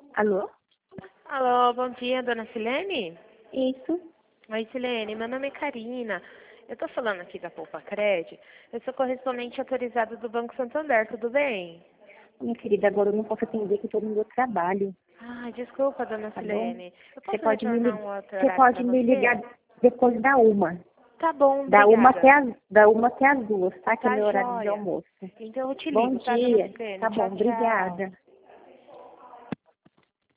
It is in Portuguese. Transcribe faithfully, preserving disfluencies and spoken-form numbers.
Alô? Alô, bom dia, dona Silene? Isso. Oi, Silene, meu nome é Karina. Eu tô falando aqui da Poupa Cred. Eu sou correspondente autorizada do Banco Santander, tudo bem? Minha querida, agora eu não posso atender que estou no meu trabalho, Ah, desculpa, dona tá bom? Silene. Eu Você posso pode me, retornar lig... um outro Você horário pode pra me ligar você? depois da uma. Tá bom, Da uma até obrigada. as, da uma até as duas, tá? Que é Tá meu horário de joia. almoço. Então eu te Bom ligo, tá, dona dia. Silene? Tá bom, Tchau, tchau. obrigada.